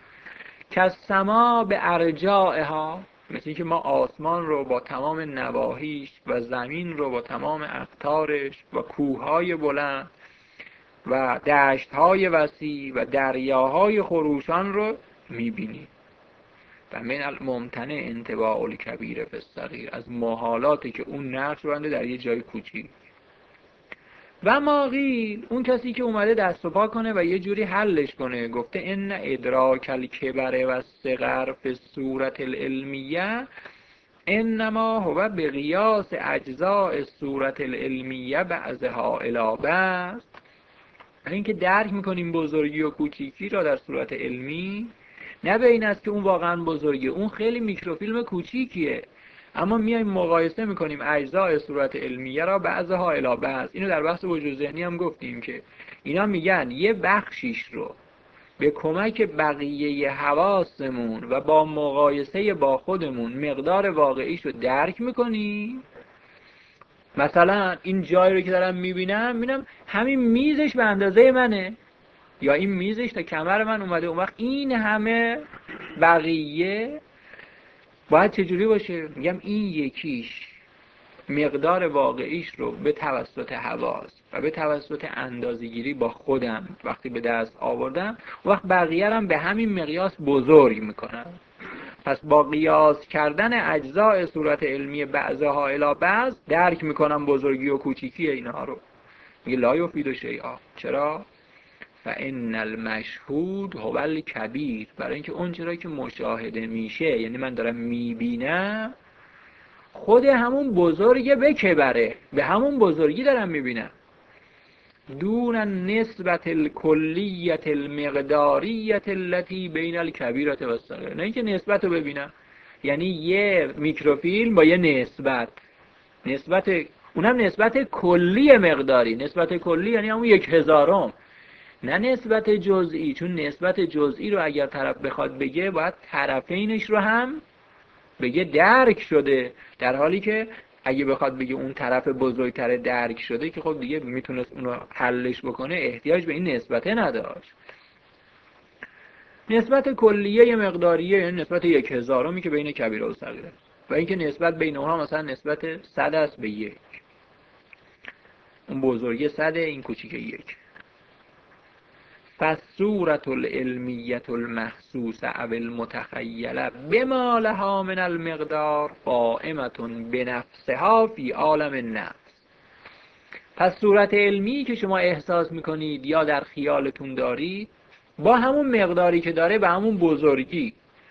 کالسما به ارجاعها، مثل اینکه ما آسمان رو با تمام نواحیش و زمین رو با تمام اقطارش و کوههای بلند و دشتهای وسیع و دریاهای خروشان رو میبینیم. و من الممتنع انطباع الکبیر فی الصغیر، از محالاتی که اون نقش بنده در یه جای کوچیک. و ما قیل، اون کسی که اومده دست و پا کنه و یه جوری حلش کنه، گفته ان ادراک الکبر و صغر فی الصورت العلمیه انما هو به قیاس اجزاء صورت العلمیه بعضها الی بعض. این که درک میکنیم بزرگی و کوچیکی را در صورت علمی، نه به این است که اون واقعا بزرگی، اون خیلی میکروفیلم کوچیکیه، اما میایم مقایسه میکنیم اجزاء صورت علمیه را بعضها الی بعض. اینو در بحث وجود ذهنی هم گفتیم که اینا میگن یه بخشیش رو به کمک بقیه حواسمون و با مقایسه با خودمون مقدار واقعیش رو درک میکنیم. مثلا این جایی رو که دارم میبینم، میبینم همین میزش به اندازه منه، یا این میزش تا کمر من اومده. اون وقت این همه بقیه باید چجوری باشه؟ میگم این یکیش مقدار واقعیش رو به توسط حواس و به توسط اندازه‌گیری با خودم وقتی به دست آوردم، وقت بقیه هم به همین مقیاس بزرگ میکنم. پس با قیاس کردن اجزاء صورت علمی بعضها الی بعض درک میکنم بزرگی و کوچیکی اینها رو. میگه لا یفید شیئا. چرا؟ فان المشهود هو الکبیر. برای اینکه اون چرا که مشاهده میشه، یعنی من دارم میبینم، خود همون بزرگه به کبره، به همون بزرگی دارم میبینم. دون نسبت الکلیت المقداریت التي بین الکبیرة و الصغیرة. نه اینکه نسبت رو ببینم، یعنی یه میکروفیلم با یه نسبت، نسبت اونم نسبت کلی مقداری. نسبت کلی یعنی همون یک هزارم، نه نسبت جزئی. چون نسبت جزئی رو اگر طرف بخواد بگه باید طرفینش رو هم بگه درک شده، در حالی که اگه بخواد بگه اون طرف بزرگتر درک شده که خب دیگه میتونست اونو حلش بکنه، احتیاج به این نسبته نداشت. نسبت کلیه مقداریه یعنی نسبت یک هزارمی که بین کبیره و صغیره، و اینکه نسبت بین اونها مثلا نسبت صد است به یک، اون بزرگی صده، این کوچیک یک. فالصورة العلمیة المحسوسة او المتخیلة بما لها من المقدار قائمة بنفسها فی عالم النفس. پس صورت علمی که شما احساس میکنید یا در خیالتون دارید با همون مقداری که داره، به همون بزرگی،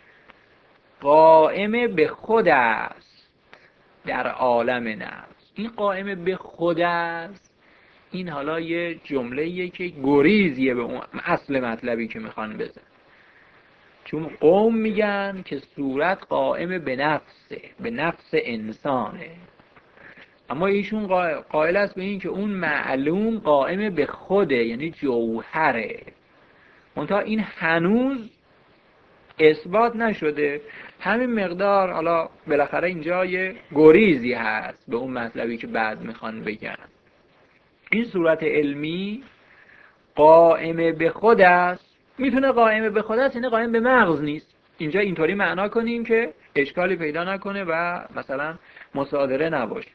قائم به خود است در عالم نفس. این قائم به خود است، این حالا یه جمله‌ایه که گریزیه به اون اصل مطلبی که میخوان بزن. چون قوم میگن که صورت قائم به نفسه، به نفس انسانه، اما ایشون قائل است به این که اون معلوم قائم به خوده، یعنی جوهره. منتها این هنوز اثبات نشده. همین مقدار حالا بالاخره اینجا یه گریزی هست به اون مطلبی که بعد میخوان بگن. این صورت علمی قائم به خود است. میتونه قائم به خود است، یعنی قائم به مغز نیست. اینجا اینطوری معنا کنیم که اشکالی پیدا نکنه و مثلا مصادره نباشه.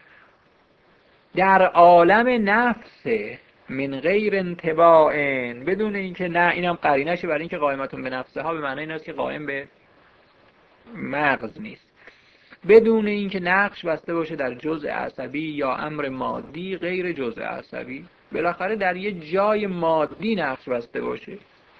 در عالم نفس من غیر انطباع، بدون اینکه، نه اینم قرینشه برای اینکه قائمتون به نفسه ها به معنی این است که قائم به مغز نیست، بدون اینکه نقش بسته باشه در جزء عصبی یا امر مادی غیر جزء عصبی. بالاخره در یه جای مادی نقش بسته باشه.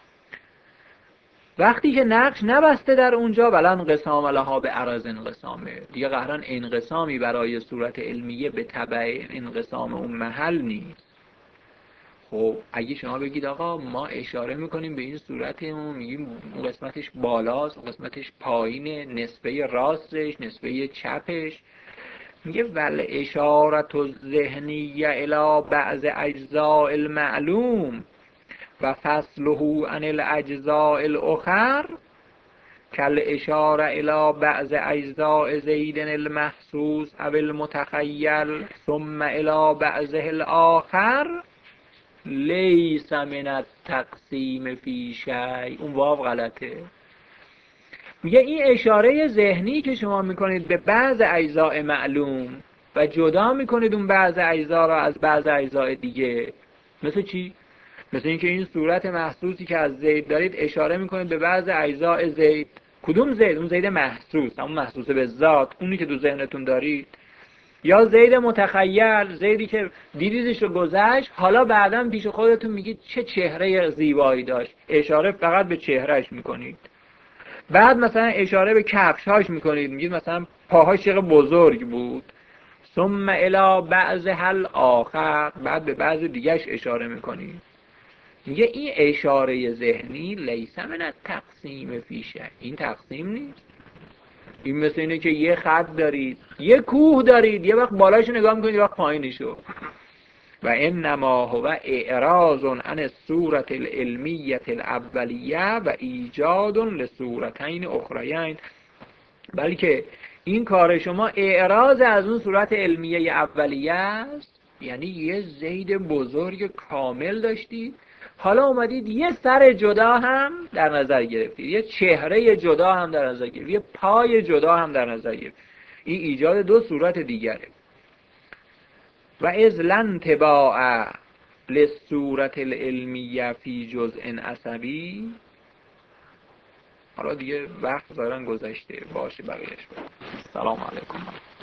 وقتی که نقش نبسته در اونجا، بلا انقسام لها به عرض انقسامه، دیگه قهران انقسامی برای صورت علمیه به تبع انقسام اون محل نیست. خب اگه شما بگید آقا ما اشاره میکنیم به این صورتمون، میگیم اون قسمتش بالاست، اون قسمتش پایینه، نسبه راستش، نسبه چپش، میگه ول اشارت الذهنیه الی بعض اجزاء المعلوم و فصله عن الاجزاء الاخر کل اشاره الی بعض اجزاء زید المحسوس او المتخیل ثم الی بعضه الاخر لیس من التقسیم فی شیء. اون واو غلطه. میگه این اشاره ذهنی که شما میکنید به بعض اجزاء معلوم و جدا میکنید اون بعض اجزا را از بعض اجزاء دیگه، مثل چی؟ مثل اینکه این صورت محسوسی که از زید دارید اشاره میکنید به بعض اجزاء زید. کدوم زید؟ اون زید محسوس، همون محسوس به ذات، اونی که تو ذهنتون دارید. یا زید متخیل، زیدی که دیدیدش رو گذشت، حالا بعداً پیش خودتون میگید چه چهره زیبایی داشت، اشاره فقط به چهرهش میکنید. بعد مثلا اشاره به کفش‌هاش میکنید، میگید مثلا پاهاش چقدر بزرگ بود. ثم الی بعض هل آخر، بعد به بعض دیگهش اشاره میکنید. میگه این اشاره ذهنی لیس من التقسیم فی شیء، این تقسیم نیست. این مثل اینه که یه خط دارید، یه کوه دارید، یه وقت بالاشو نگاه میکنید، یه وقت پایینشو. و انما هو اعراض عن الصورة العلمیة الاولیه و ایجاد لصورتین اخرین. بلکه این کار شما اعراض از اون صورت علمیه اولیه است، یعنی یه زید بزرگ کامل داشتید حالا اومدید یه سر جدا هم در نظر گرفتید، یه چهره جدا هم در نظر گرفتید، یه پای جدا هم در نظر گرفتید. این ایجاد دو صورت دیگره. و از لن تباع لصورت العلمیه فی جزء عصبی. حالا دیگه وقت دارن گذشته باشه بقیهش. سلام علیکم.